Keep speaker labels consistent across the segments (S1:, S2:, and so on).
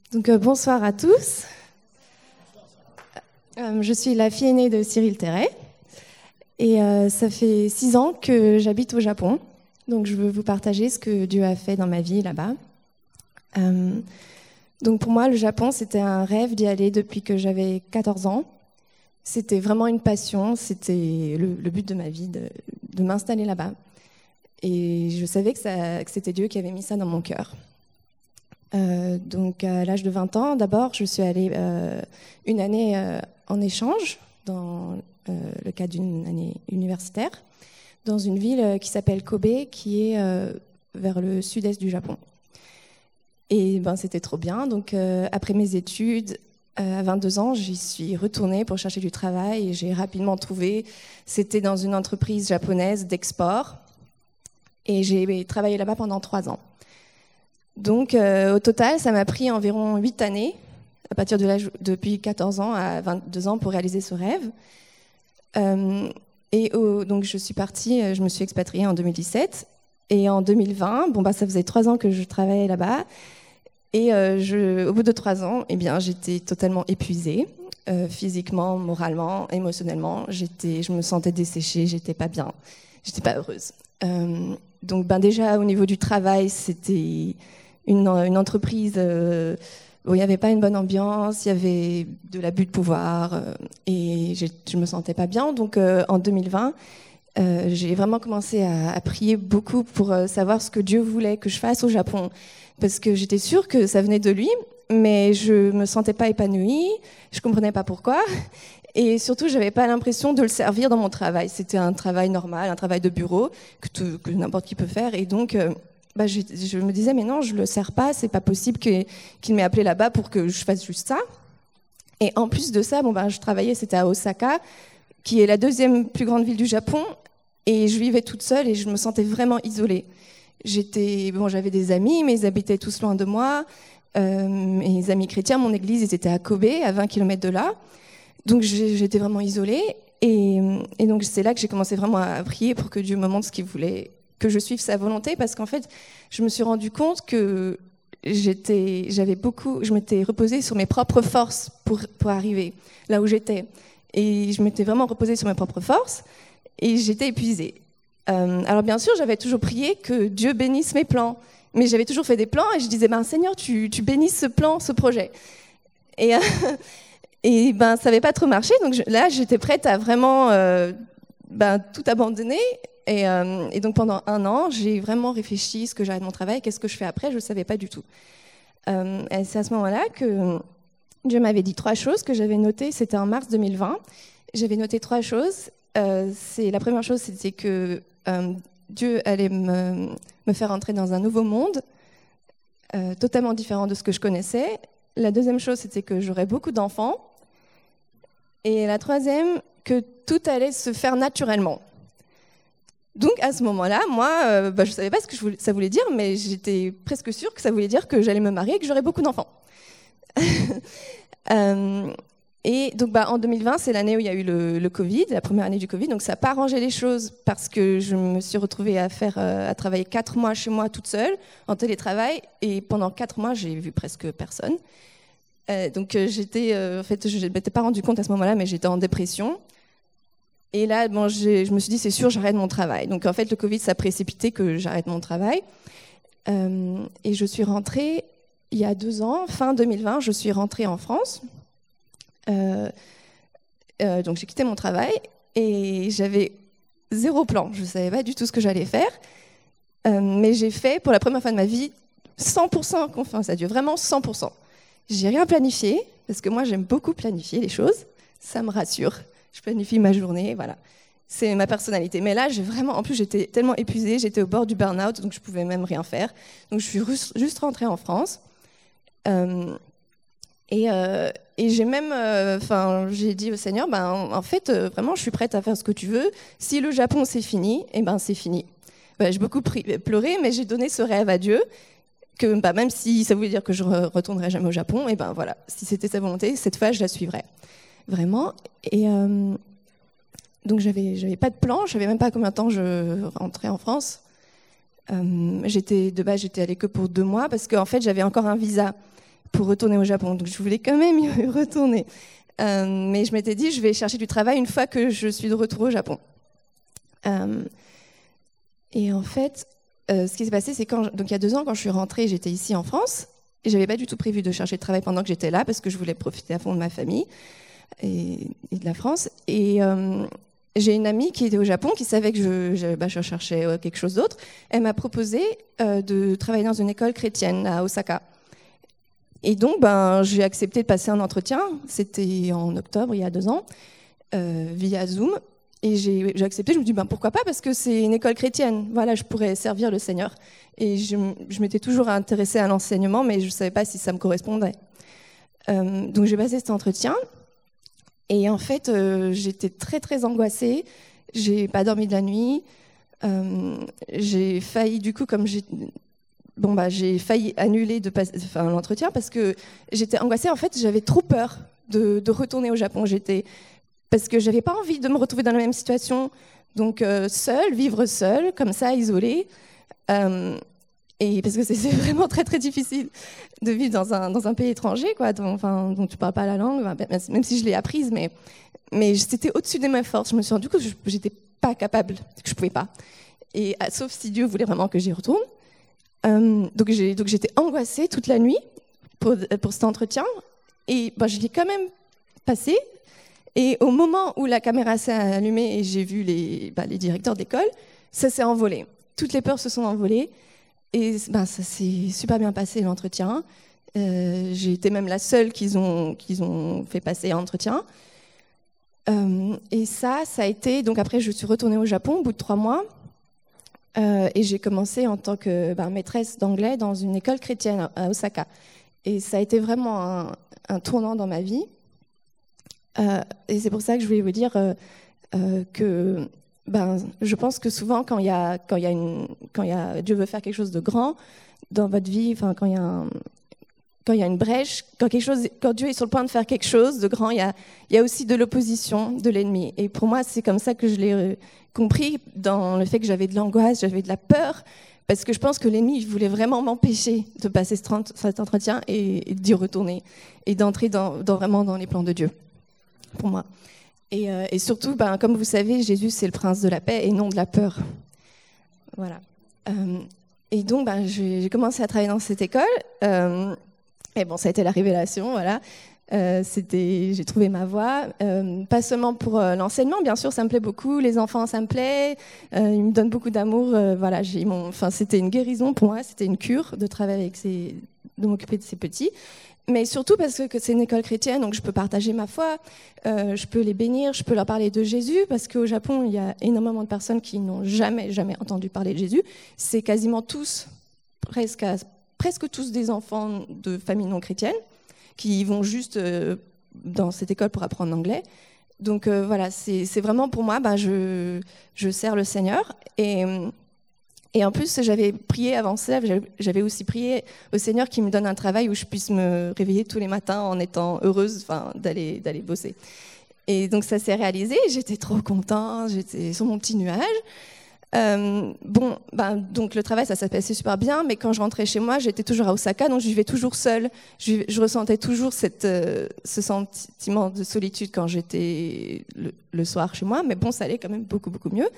S1: Bonsoir à tous. Je suis la fille aînée de Cyril Terret et ça fait 6 ans que j'habite au Japon. Donc je veux vous partager ce que Dieu a fait dans ma vie là-bas. Donc pour moi, le Japon, c'était un rêve d'y aller depuis que j'avais 14 ans. C'était vraiment une passion, c'était le but de ma vie de m'installer là-bas. Et je savais que c'était Dieu qui avait mis ça dans mon cœur. Donc à l'âge de 20 ans, d'abord, je suis allée une année en échange dans le cadre d'une année universitaire dans une ville qui s'appelle Kobe, qui est vers le sud-est du Japon. Et c'était trop bien. Donc après mes études, à 22 ans, j'y suis retournée pour chercher du travail et j'ai rapidement trouvé. C'était dans une entreprise japonaise d'export et j'ai travaillé là-bas pendant 3 ans. Donc, au total, ça m'a pris environ 8 années, à partir de l'âge depuis 14 ans à 22 ans, pour réaliser ce rêve. Donc, je me suis expatriée en 2017. Et en 2020, ça faisait 3 ans que je travaillais là-bas. Et au bout de 3 ans, j'étais totalement épuisée, physiquement, moralement, émotionnellement. Je me sentais desséchée, j'étais pas bien, j'étais pas heureuse. Donc, déjà, au niveau du travail, c'était une entreprise où il n'y avait pas une bonne ambiance, il y avait de l'abus de pouvoir et je me sentais pas bien. Donc en 2020, j'ai vraiment commencé à prier beaucoup pour savoir ce que Dieu voulait que je fasse au Japon, parce que j'étais sûre que ça venait de lui, mais je me sentais pas épanouie, je comprenais pas pourquoi. Et surtout, j'avais pas l'impression de le servir dans mon travail. C'était un travail normal, un travail de bureau que n'importe qui peut faire. Et donc je me disais, mais non, je le sers pas, c'est pas possible qu'il m'ait appelé là-bas pour que je fasse juste ça. Et en plus de ça, je travaillais, c'était à Osaka, qui est la 2e plus grande ville du Japon, et je vivais toute seule et je me sentais vraiment isolée. J'avais des amis, mais ils habitaient tous loin de moi. Mes amis chrétiens, mon église, ils étaient à Kobe, à 20 km de là. Donc j'étais vraiment isolée. Et donc c'est là que j'ai commencé vraiment à prier pour que Dieu me montre ce qu'il voulait, que je suive sa volonté, parce qu'en fait, je me suis rendu compte que je m'étais reposée sur mes propres forces pour arriver là où j'étais. Et je m'étais vraiment reposée sur mes propres forces et j'étais épuisée. Alors bien sûr, j'avais toujours prié que Dieu bénisse mes plans, mais j'avais toujours fait des plans et je disais, Seigneur, tu bénisses ce plan, ce projet. Et ça n'avait pas trop marché, donc là, j'étais prête à vraiment tout abandonner. Et donc pendant 1 an, j'ai vraiment réfléchi ce que j'arrête mon travail, qu'est-ce que je fais après, je ne savais pas du tout. Et c'est à ce moment-là que Dieu m'avait dit 3 choses que j'avais notées, c'était en mars 2020. J'avais noté 3 choses. La première chose, c'était que Dieu allait me faire entrer dans un nouveau monde, totalement différent de ce que je connaissais. La deuxième chose, c'était que j'aurais beaucoup d'enfants. Et la troisième, que tout allait se faire naturellement. Donc à ce moment-là, moi, je ne savais pas ce que ça voulait dire, mais j'étais presque sûre que ça voulait dire que j'allais me marier et que j'aurais beaucoup d'enfants. Et donc en 2020, c'est l'année où il y a eu le Covid, la première année du Covid, donc ça n'a pas arrangé les choses parce que je me suis retrouvée à travailler 4 mois chez moi toute seule, en télétravail, et pendant 4 mois, j'ai vu presque personne. Donc je ne m'étais pas rendu compte à ce moment-là, mais j'étais en dépression. Et là, je me suis dit, c'est sûr, j'arrête mon travail. Donc, en fait, le Covid, ça a précipité que j'arrête mon travail. Et je suis rentrée il y a 2 ans, fin 2020, je suis rentrée en France. Donc, j'ai quitté mon travail et j'avais 0 plan. Je ne savais pas du tout ce que j'allais faire. Mais j'ai fait, pour la première fois de ma vie, 100% confiance à Dieu, vraiment 100%. J'ai rien planifié, parce que moi, j'aime beaucoup planifier les choses. Ça me rassure. Je planifie ma journée, voilà. C'est ma personnalité. Mais là, en plus, j'étais tellement épuisée, j'étais au bord du burn-out, donc je pouvais même rien faire. Donc, je suis juste rentrée en France. Et j'ai même, j'ai dit au Seigneur, en fait, vraiment, je suis prête à faire ce que tu veux. Si le Japon, c'est fini, c'est fini. J'ai beaucoup pleuré, mais j'ai donné ce rêve à Dieu, que même si ça voulait dire que je ne retournerais jamais au Japon, voilà, si c'était sa volonté, cette fois, je la suivrais. Vraiment. Et donc, j'avais pas de plan, je savais même pas combien de temps je rentrais en France. De base, j'étais allée que pour 2 mois parce qu'en fait, j'avais encore un visa pour retourner au Japon. Donc je voulais quand même y retourner. Mais je m'étais dit, je vais chercher du travail une fois que je suis de retour au Japon. Et en fait, ce qui s'est passé, c'est donc il y a 2 ans, quand je suis rentrée, j'étais ici en France. Et j'avais pas du tout prévu de chercher de travail pendant que j'étais là, parce que je voulais profiter à fond de ma famille et de la France. Et j'ai une amie qui était au Japon, qui savait que je cherchais quelque chose d'autre. Elle m'a proposé de travailler dans une école chrétienne à Osaka. Et donc, j'ai accepté de passer un entretien. C'était en octobre, il y a 2 ans, via Zoom. Et j'ai accepté, je me dis, pourquoi pas, parce que c'est une école chrétienne. Voilà, je pourrais servir le Seigneur. Et je m'étais toujours intéressée à l'enseignement, mais je ne savais pas si ça me correspondait. Donc j'ai passé cet entretien. Et en fait, j'étais très, très angoissée. J'ai pas dormi de la nuit. J'ai failli, du coup, j'ai failli annuler l'entretien parce que j'étais angoissée. En fait, j'avais trop peur de retourner au Japon. Parce que j'avais pas envie de me retrouver dans la même situation. Donc, vivre seule, comme ça, isolée. Et parce que c'est vraiment très, très difficile de vivre dans un pays étranger, quoi, dont tu parles pas la langue, même si je l'ai apprise, mais c'était au-dessus de mes forces. Je me suis rendu compte que j'étais pas capable, que je pouvais pas. Et sauf si Dieu voulait vraiment que j'y retourne. Donc j'étais angoissée toute la nuit pour cet entretien. Et je l'ai quand même passé. Et au moment où la caméra s'est allumée et j'ai vu les directeurs d'école, ça s'est envolé. Toutes les peurs se sont envolées. Et ça s'est super bien passé, l'entretien. J'ai été même la seule qu'ils ont fait passer l'entretien. Et ça a été... Donc après, je suis retournée au Japon au bout de 3 mois. Et j'ai commencé en tant que maîtresse d'anglais dans une école chrétienne à Osaka. Et ça a été vraiment un tournant dans ma vie. Et c'est pour ça que je voulais vous dire que je pense que souvent, quand Dieu veut faire quelque chose de grand dans votre vie, quand il y a une brèche, quand Dieu est sur le point de faire quelque chose de grand, il y a aussi de l'opposition de l'ennemi. Et pour moi, c'est comme ça que je l'ai compris, dans le fait que j'avais de l'angoisse, j'avais de la peur, parce que je pense que l'ennemi voulait vraiment m'empêcher de passer cet entretien et d'y retourner, et d'entrer vraiment dans les plans de Dieu, pour moi. Et surtout, comme vous savez, Jésus, c'est le prince de la paix et non de la peur. Voilà. Et donc, j'ai commencé à travailler dans cette école. Et ça a été la révélation, voilà. J'ai trouvé ma voie, pas seulement pour l'enseignement, bien sûr, ça me plaît beaucoup. Les enfants, ça me plaît. Ils me donnent beaucoup d'amour. Voilà, c'était une guérison pour moi, c'était une cure de travailler de m'occuper de ces petits. Mais surtout parce que c'est une école chrétienne, donc je peux partager ma foi, je peux les bénir, je peux leur parler de Jésus, parce qu'au Japon, il y a énormément de personnes qui n'ont jamais entendu parler de Jésus. C'est quasiment tous, presque tous des enfants de familles non chrétiennes, qui vont juste dans cette école pour apprendre l'anglais. Donc voilà, c'est vraiment pour moi, je sers le Seigneur. Et en plus, j'avais prié avant ça, j'avais aussi prié au Seigneur qui me donne un travail où je puisse me réveiller tous les matins en étant heureuse d'aller bosser. Et donc ça s'est réalisé, j'étais trop contente, j'étais sur mon petit nuage. Donc le travail, ça s'est passé super bien, mais quand je rentrais chez moi, j'étais toujours à Osaka, donc je vivais toujours seule. Je ressentais toujours ce sentiment de solitude quand j'étais le soir chez moi, mais bon, ça allait quand même beaucoup, beaucoup mieux.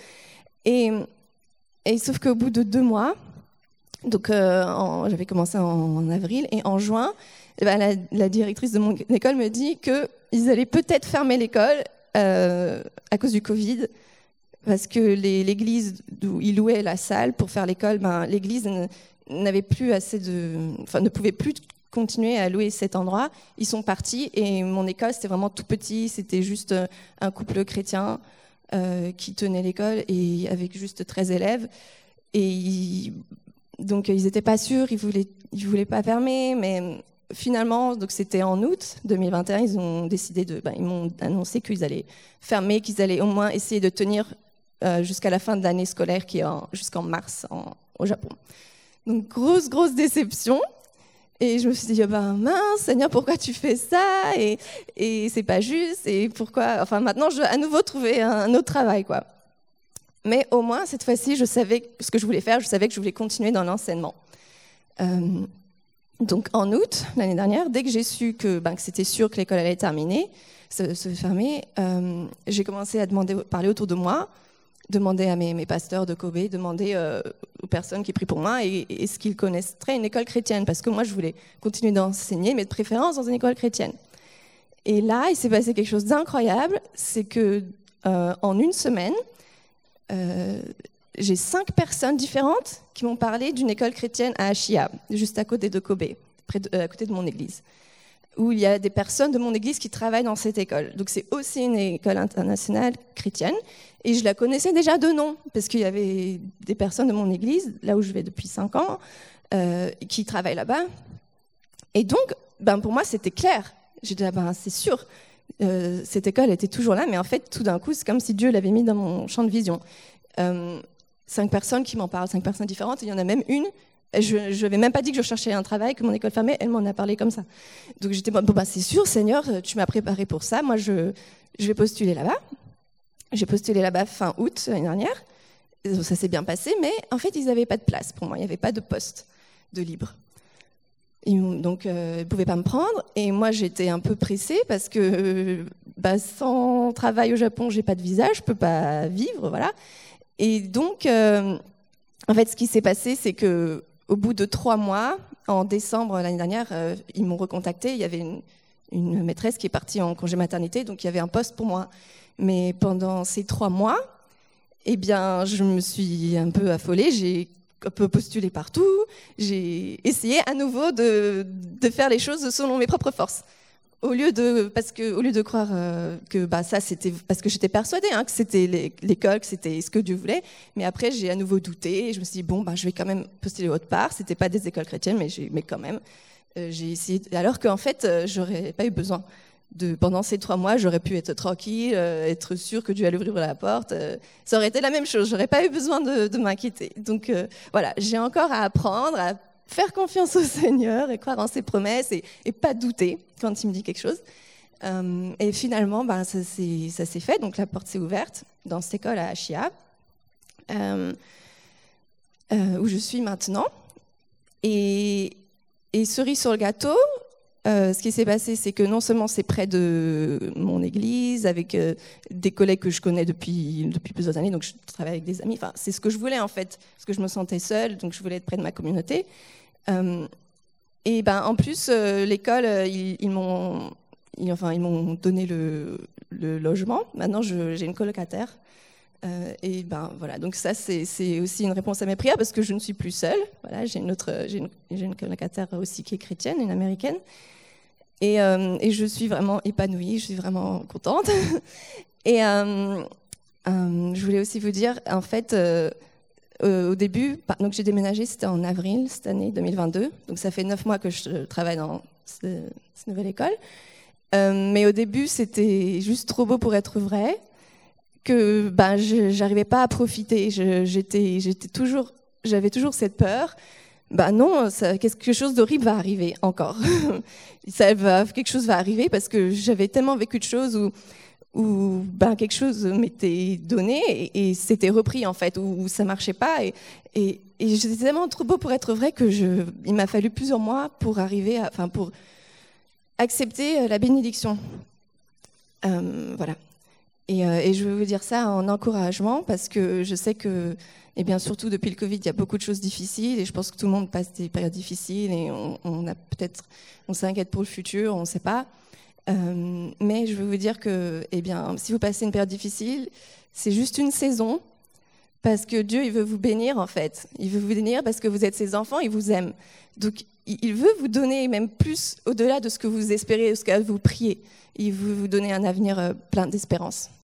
S1: Et sauf qu'au bout de 2 mois, donc j'avais commencé en avril, et en juin, la directrice de mon école me dit qu'ils allaient peut-être fermer l'école à cause du Covid, parce que l'église d'où ils louaient la salle pour faire l'école, l'église n'avait plus ne pouvait plus continuer à louer cet endroit. Ils sont partis, et mon école, c'était vraiment tout petit, c'était juste un couple chrétien qui tenait l'école, et avec juste 13 élèves. Et donc ils n'étaient pas sûrs, ils voulaient pas fermer, mais finalement, donc c'était en août 2021, ils ont décidé ils m'ont annoncé qu'ils allaient fermer, qu'ils allaient au moins essayer de tenir jusqu'à la fin de l'année scolaire, qui est jusqu'en mars au Japon. Donc grosse déception. Et je me suis dit, mince, Seigneur, pourquoi tu fais ça ? Et c'est pas juste. Et pourquoi ? Maintenant, je dois à nouveau trouver un autre travail, quoi. Mais au moins, cette fois-ci, je savais ce que je voulais faire. Je savais que je voulais continuer dans l'enseignement. Donc en août, l'année dernière, dès que j'ai su que c'était sûr que l'école allait terminer, se fermer, j'ai commencé à parler autour de moi, demander à mes pasteurs de Kobe, demander aux personnes qui prient pour moi est-ce qu'ils connaîtraient une école chrétienne, parce que moi je voulais continuer d'enseigner, mais de préférence dans une école chrétienne. Et là, il s'est passé quelque chose d'incroyable, c'est que en une semaine, j'ai 5 personnes différentes qui m'ont parlé d'une école chrétienne à Ashia, juste à côté de Kobe, à côté de mon église, où il y a des personnes de mon église qui travaillent dans cette école. Donc c'est aussi une école internationale chrétienne, et je la connaissais déjà de nom, parce qu'il y avait des personnes de mon église, là où je vais depuis 5 ans, qui travaillent là-bas. Et donc, pour moi, c'était clair. J'ai dit, c'est sûr, cette école était toujours là, mais en fait, tout d'un coup, c'est comme si Dieu l'avait mis dans mon champ de vision. 5 personnes qui m'en parlent, 5 personnes différentes, et il y en a même une, je n'avais même pas dit que je cherchais un travail, que mon école fermait, elle m'en a parlé comme ça. Donc j'étais, c'est sûr, Seigneur, tu m'as préparé pour ça, moi je vais postuler là-bas. J'ai postulé là-bas fin août l'année dernière, donc ça s'est bien passé, mais en fait, ils n'avaient pas de place pour moi, il n'y avait pas de poste de libre. Donc, ils ne pouvaient pas me prendre, et moi, j'étais un peu pressée, parce que sans travail au Japon, je n'ai pas de visa, je ne peux pas vivre, voilà. Et donc, en fait, ce qui s'est passé, c'est qu'au bout de 3 mois, en décembre l'année dernière, ils m'ont recontacté. Il y avait une maîtresse qui est partie en congé maternité, donc il y avait un poste pour moi. Mais pendant ces 3 mois, je me suis un peu affolée. J'ai un peu postulé partout. J'ai essayé à nouveau de faire les choses selon mes propres forces. Au lieu de croire que ça c'était parce que j'étais persuadée que c'était l'école, que c'était ce que Dieu voulait, mais après j'ai à nouveau douté et je me suis dit je vais quand même postuler autre part. C'était pas des écoles chrétiennes, mais quand même j'ai essayé. Alors qu'en fait j'aurais pas eu besoin pendant ces 3 mois, j'aurais pu être tranquille, être sûre que Dieu allait ouvrir la porte. Ça aurait été la même chose. J'aurais pas eu besoin de m'inquiéter. Donc voilà, j'ai encore à apprendre à faire confiance au Seigneur et croire en ses promesses et pas douter quand il me dit quelque chose. Et finalement, ça s'est fait. Donc la porte s'est ouverte dans cette école à Ashia, où je suis maintenant. Et cerise sur le gâteau, ce qui s'est passé, c'est que non seulement c'est près de mon église, avec des collègues que je connais depuis plusieurs années, donc je travaille avec des amis. Enfin, c'est ce que je voulais en fait, parce que je me sentais seule, donc je voulais être près de ma communauté. En plus, l'école, ils m'ont donné le logement. Maintenant, j'ai une colocataire. Voilà. Donc ça, c'est aussi une réponse à mes prières parce que je ne suis plus seule. Voilà, j'ai une colocataire aussi qui est chrétienne, une américaine. Et je suis vraiment épanouie, je suis vraiment contente. Et je voulais aussi vous dire, en fait, au début, donc j'ai déménagé, c'était en avril cette année 2022. Donc ça fait 9 mois que je travaille dans cette nouvelle école. Mais au début, c'était juste trop beau pour être vrai, que j'arrivais pas à profiter. J'avais toujours cette peur. Non, quelque chose d'horrible va arriver encore. Quelque chose va arriver parce que j'avais tellement vécu de choses où quelque chose m'était donné et c'était repris en fait, où ça marchait pas et c'était tellement trop beau pour être vrai que il m'a fallu plusieurs mois pour arriver pour accepter la bénédiction. Voilà. Et je veux vous dire ça en encouragement parce que je sais que, surtout depuis le Covid, il y a beaucoup de choses difficiles et je pense que tout le monde passe des périodes difficiles et on s'inquiète pour le futur, on ne sait pas. Mais je veux vous dire que, si vous passez une période difficile, c'est juste une saison parce que Dieu, il veut vous bénir en fait. Il veut vous bénir parce que vous êtes ses enfants, il vous aime. Donc, il veut vous donner même plus au-delà de ce que vous espérez, de ce que vous priez. Il veut vous donner un avenir plein d'espérance.